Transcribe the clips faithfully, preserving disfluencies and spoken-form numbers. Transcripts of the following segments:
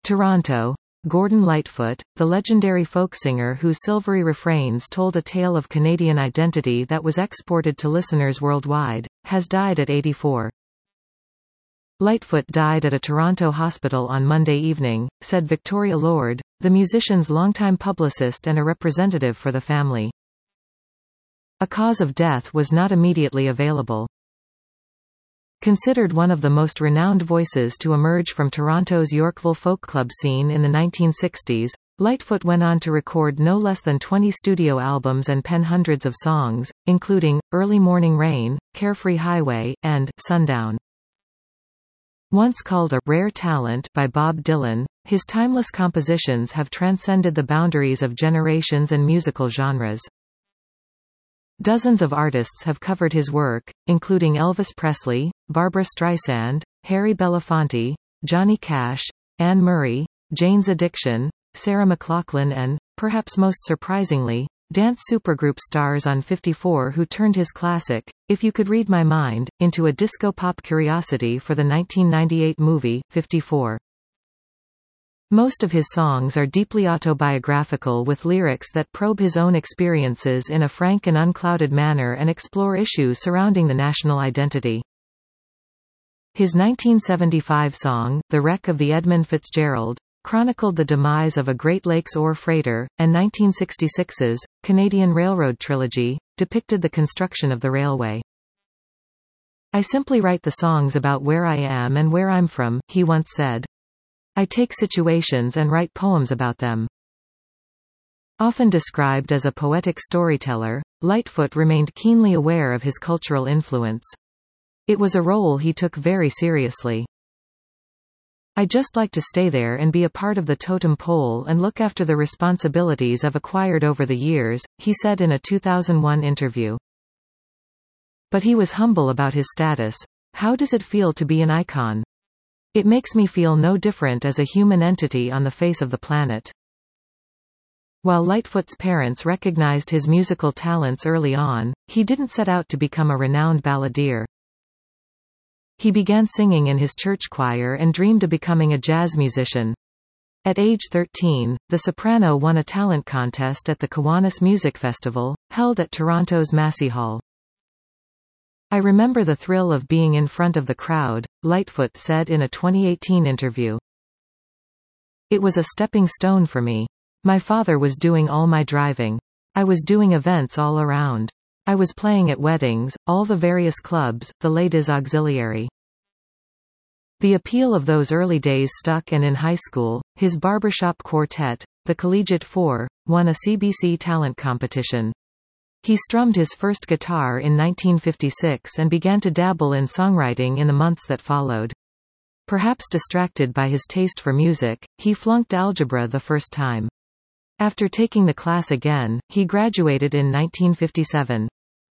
Toronto. Gordon Lightfoot, the legendary folk singer whose silvery refrains told a tale of Canadian identity that was exported to listeners worldwide, has died at eighty-four. Lightfoot died at a Toronto hospital on Monday evening, said Victoria Lord, the musician's longtime publicist and a representative for the family. A cause of death was not immediately available. Considered one of the most renowned voices to emerge from Toronto's Yorkville folk club scene in the nineteen sixties, Lightfoot went on to record no less than twenty studio albums and pen hundreds of songs, including Early Morning Rain, Carefree Highway, and Sundown. Once called a rare talent by Bob Dylan, his timeless compositions have transcended the boundaries of generations and musical genres. Dozens of artists have covered his work, including Elvis Presley, Barbra Streisand, Harry Belafonte, Johnny Cash, Anne Murray, Jane's Addiction, Sarah McLachlan and, perhaps most surprisingly, dance supergroup stars on fifty-four who turned his classic, If You Could Read My Mind, into a disco-pop curiosity for the nineteen ninety-eight movie, fifty-four. Most of his songs are deeply autobiographical with lyrics that probe his own experiences in a frank and unclouded manner and explore issues surrounding the national identity. His nineteen seventy-five song, The Wreck of the Edmund Fitzgerald, chronicled the demise of a Great Lakes ore freighter, and nineteen sixty-six's Canadian Railroad Trilogy depicted the construction of the railway. I simply write the songs about where I am and where I'm from, he once said. I take situations and write poems about them. Often described as a poetic storyteller, Lightfoot remained keenly aware of his cultural influence. It was a role he took very seriously. I just like to stay there and be a part of the totem pole and look after the responsibilities I've acquired over the years, he said in a two thousand one interview. But he was humble about his status. How does it feel to be an icon? It makes me feel no different as a human entity on the face of the planet. While Lightfoot's parents recognized his musical talents early on, he didn't set out to become a renowned balladeer. He began singing in his church choir and dreamed of becoming a jazz musician. At age thirteen, the soprano won a talent contest at the Kiwanis Music Festival, held at Toronto's Massey Hall. I remember the thrill of being in front of the crowd, Lightfoot said in a twenty eighteen interview. It was a stepping stone for me. My father was doing all my driving. I was doing events all around. I was playing at weddings, all the various clubs, the ladies' auxiliary. The appeal of those early days stuck, and in high school, his barbershop quartet, the Collegiate Four, won a C B C talent competition. He strummed his first guitar in nineteen fifty-six and began to dabble in songwriting in the months that followed. Perhaps distracted by his taste for music, he flunked algebra the first time. After taking the class again, he graduated in nineteen fifty-seven.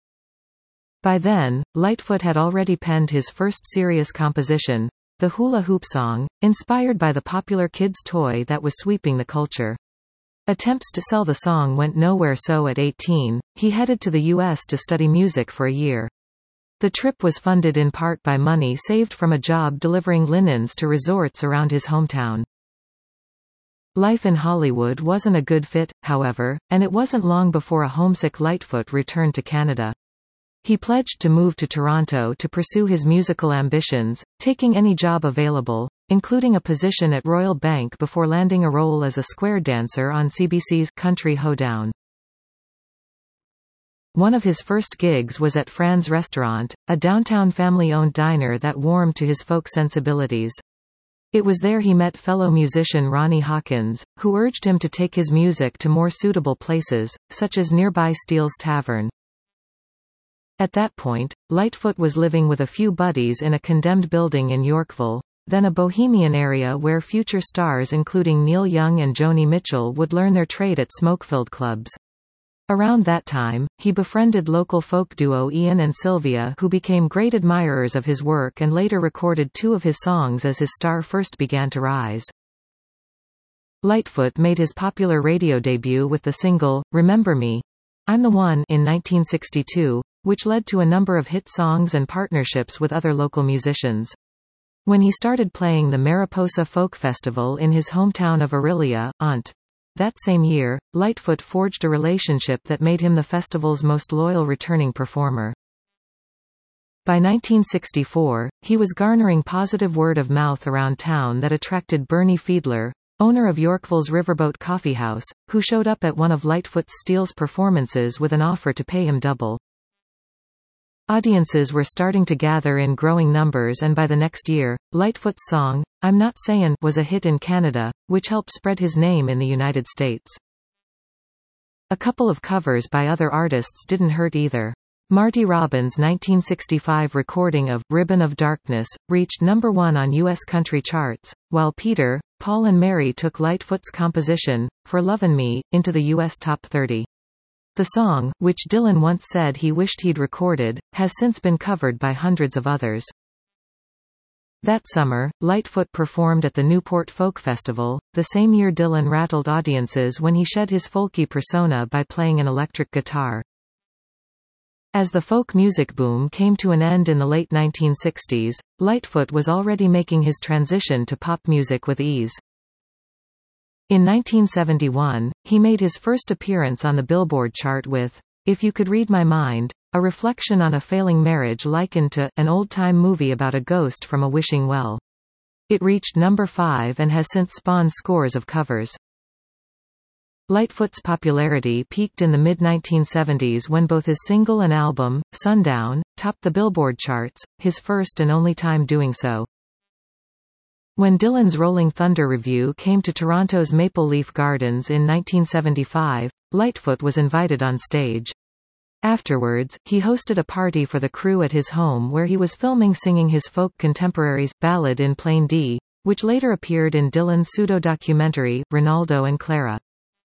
By then, Lightfoot had already penned his first serious composition, the Hula Hoop Song, inspired by the popular kids' toy that was sweeping the culture. Attempts to sell the song went nowhere, so at eighteen, he headed to the U S to study music for a year. The trip was funded in part by money saved from a job delivering linens to resorts around his hometown. Life in Hollywood wasn't a good fit, however, and it wasn't long before a homesick Lightfoot returned to Canada. He pledged to move to Toronto to pursue his musical ambitions, taking any job available, including a position at Royal Bank before landing a role as a square dancer on C B C's Country Hoedown. One of his first gigs was at Fran's Restaurant, a downtown family-owned diner that warmed to his folk sensibilities. It was there he met fellow musician Ronnie Hawkins, who urged him to take his music to more suitable places, such as nearby Steele's Tavern. At that point, Lightfoot was living with a few buddies in a condemned building in Yorkville, then a bohemian area where future stars including Neil Young and Joni Mitchell would learn their trade at smoke-filled clubs. Around that time, he befriended local folk duo Ian and Sylvia, who became great admirers of his work and later recorded two of his songs as his star first began to rise. Lightfoot made his popular radio debut with the single, Remember Me, I'm the One, in nineteen sixty-two, which led to a number of hit songs and partnerships with other local musicians. When he started playing the Mariposa Folk Festival in his hometown of Orillia, Ont. That same year, Lightfoot forged a relationship that made him the festival's most loyal returning performer. By nineteen sixty-four, he was garnering positive word of mouth around town that attracted Bernie Fiedler, owner of Yorkville's Riverboat Coffee House, who showed up at one of Lightfoot Steele's performances with an offer to pay him double. Audiences were starting to gather in growing numbers, and by the next year, Lightfoot's song, I'm Not Sayin', was a hit in Canada, which helped spread his name in the United States. A couple of covers by other artists didn't hurt either. Marty Robbins' nineteen sixty-five recording of Ribbon of Darkness reached number one on U S country charts, while Peter, Paul and Mary took Lightfoot's composition, For Lovin' Me, into the U S top thirty. The song, which Dylan once said he wished he'd recorded, has since been covered by hundreds of others. That summer, Lightfoot performed at the Newport Folk Festival, the same year Dylan rattled audiences when he shed his folky persona by playing an electric guitar. As the folk music boom came to an end in the late nineteen sixties, Lightfoot was already making his transition to pop music with ease. In nineteen seventy-one, he made his first appearance on the Billboard chart with If You Could Read My Mind, a reflection on a failing marriage likened to an old-time movie about a ghost from a wishing well. It reached number five and has since spawned scores of covers. Lightfoot's popularity peaked in the mid nineteen seventies when both his single and album, Sundown, topped the Billboard charts, his first and only time doing so. When Dylan's Rolling Thunder Revue came to Toronto's Maple Leaf Gardens in nineteen seventy-five, Lightfoot was invited on stage. Afterwards, he hosted a party for the crew at his home where he was filming singing his folk contemporaries' Ballad in Plain D, which later appeared in Dylan's pseudo-documentary, Ronaldo and Clara.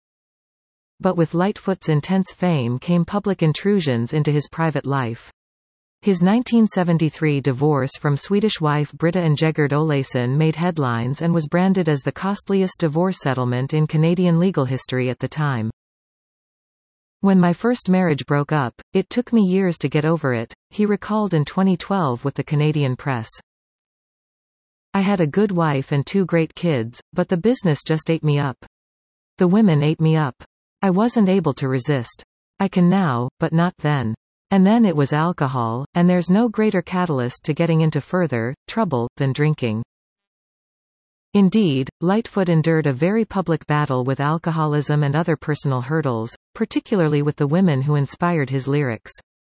But with Lightfoot's intense fame came public intrusions into his private life. His nineteen seventy-three divorce from Swedish wife Britta Ingegerd Olason made headlines and was branded as the costliest divorce settlement in Canadian legal history at the time. When my first marriage broke up, it took me years to get over it, he recalled in twenty twelve with the Canadian Press. I had a good wife and two great kids, but the business just ate me up. The women ate me up. I wasn't able to resist. I can now, but not then. And then it was alcohol, and there's no greater catalyst to getting into further trouble than drinking. Indeed, Lightfoot endured a very public battle with alcoholism and other personal hurdles, particularly with the women who inspired his lyrics.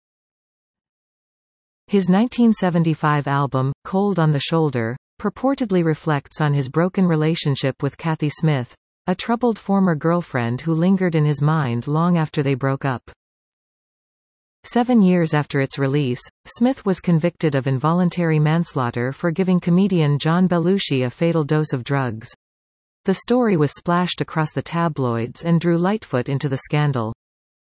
His nineteen seventy-five album, Cold on the Shoulder, purportedly reflects on his broken relationship with Kathy Smith, a troubled former girlfriend who lingered in his mind long after they broke up. Seven years after its release, Smith was convicted of involuntary manslaughter for giving comedian John Belushi a fatal dose of drugs. The story was splashed across the tabloids and drew Lightfoot into the scandal.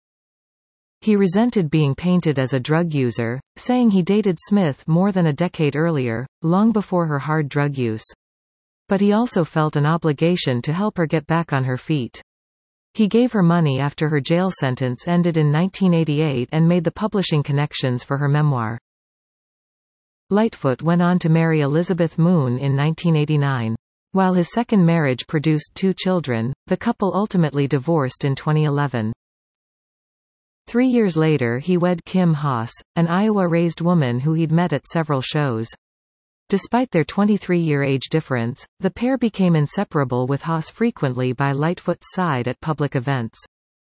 He resented being painted as a drug user, saying he dated Smith more than a decade earlier, long before her hard drug use. But he also felt an obligation to help her get back on her feet. He gave her money after her jail sentence ended in nineteen eighty-eight and made the publishing connections for her memoir. Lightfoot went on to marry Elizabeth Moon in nineteen eighty-nine. While his second marriage produced two children, the couple ultimately divorced in twenty eleven. Three years later he wed Kim Haas, an Iowa-raised woman who he'd met at several shows. Despite their twenty-three-year age difference, the pair became inseparable, with Haas frequently by Lightfoot's side at public events.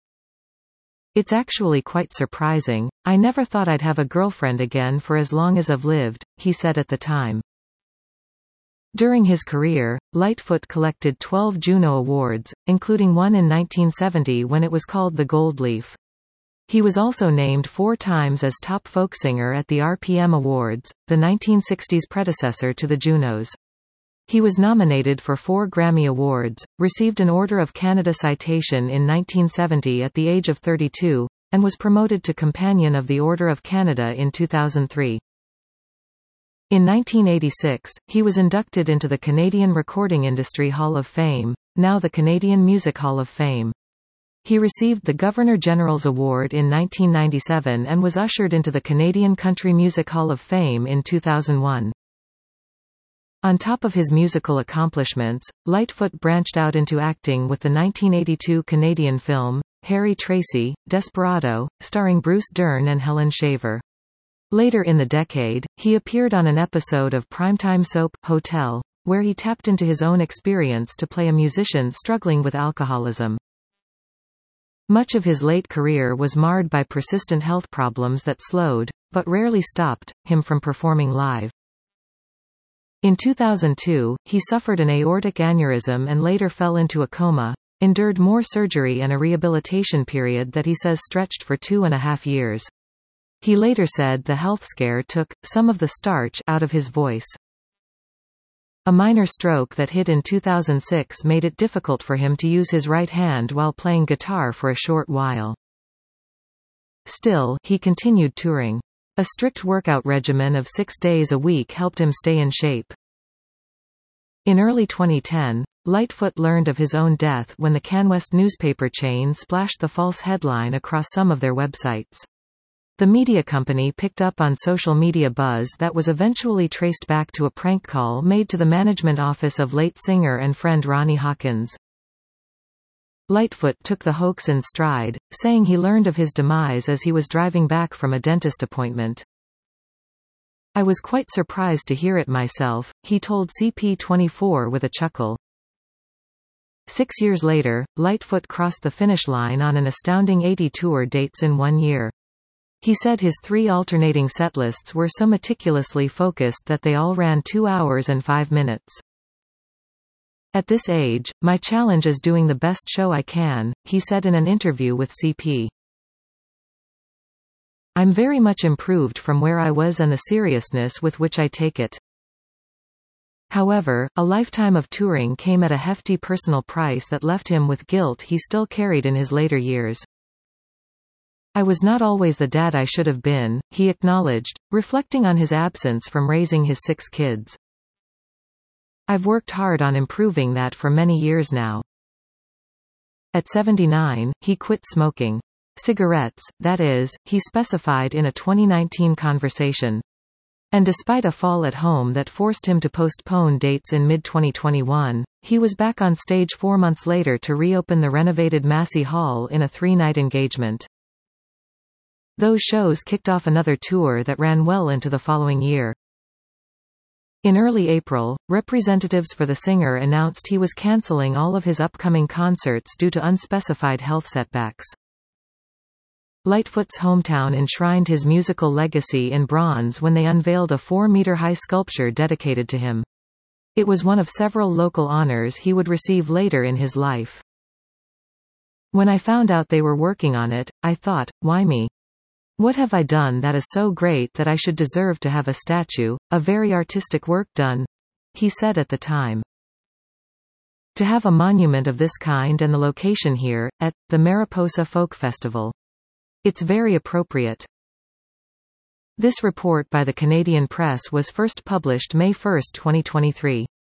It's actually quite surprising. I never thought I'd have a girlfriend again for as long as I've lived, he said at the time. During his career, Lightfoot collected twelve Juno Awards, including one in nineteen seventy when it was called the Gold Leaf. He was also named four times as Top Folk Singer at the R P M Awards, the nineteen sixties predecessor to the Junos. He was nominated for four Grammy Awards, received an Order of Canada citation in nineteen seventy at the age of thirty-two, and was promoted to Companion of the Order of Canada in two thousand three. In nineteen eighty-six, he was inducted into the Canadian Recording Industry Hall of Fame, now the Canadian Music Hall of Fame. He received the Governor-General's Award in nineteen ninety-seven and was ushered into the Canadian Country Music Hall of Fame in two thousand one. On top of his musical accomplishments, Lightfoot branched out into acting with the nineteen eighty-two Canadian film, Harry Tracy, Desperado, starring Bruce Dern and Helen Shaver. Later in the decade, he appeared on an episode of primetime soap, Hotel, where he tapped into his own experience to play a musician struggling with alcoholism. Much of his late career was marred by persistent health problems that slowed, but rarely stopped, him from performing live. In two thousand two, he suffered an aortic aneurysm and later fell into a coma, endured more surgery and a rehabilitation period that he says stretched for two and a half years. He later said the health scare took some of the starch out of his voice. A minor stroke that hit in two thousand six made it difficult for him to use his right hand while playing guitar for a short while. Still, he continued touring. A strict workout regimen of six days a week helped him stay in shape. In early twenty ten, Lightfoot learned of his own death when the CanWest newspaper chain splashed the false headline across some of their websites. The media company picked up on social media buzz that was eventually traced back to a prank call made to the management office of late singer and friend Ronnie Hawkins. Lightfoot took the hoax in stride, saying he learned of his demise as he was driving back from a dentist appointment. "I was quite surprised to hear it myself," he told C P twenty-four with a chuckle. Six years later, Lightfoot crossed the finish line on an astounding eighty tour dates in one year. He said his three alternating setlists were so meticulously focused that they all ran two hours and five minutes. "At this age, my challenge is doing the best show I can," he said in an interview with C P. "I'm very much improved from where I was and the seriousness with which I take it." However, a lifetime of touring came at a hefty personal price that left him with guilt he still carried in his later years. "I was not always the dad I should have been," he acknowledged, reflecting on his absence from raising his six kids. "I've worked hard on improving that for many years now." At seventy-nine, he quit smoking cigarettes, that is, he specified in a twenty nineteen conversation. And despite a fall at home that forced him to postpone dates in mid twenty twenty-one, he was back on stage four months later to reopen the renovated Massey Hall in a three-night engagement. Those shows kicked off another tour that ran well into the following year. In early April, representatives for the singer announced he was cancelling all of his upcoming concerts due to unspecified health setbacks. Lightfoot's hometown enshrined his musical legacy in bronze when they unveiled a four-meter-high sculpture dedicated to him. It was one of several local honors he would receive later in his life. "When I found out they were working on it, I thought, why me? What have I done that is so great that I should deserve to have a statue, a very artistic work done?" he said at the time. "To have a monument of this kind and the location here, at the Mariposa Folk Festival. It's very appropriate." This report by the Canadian Press was first published May first, twenty twenty-three.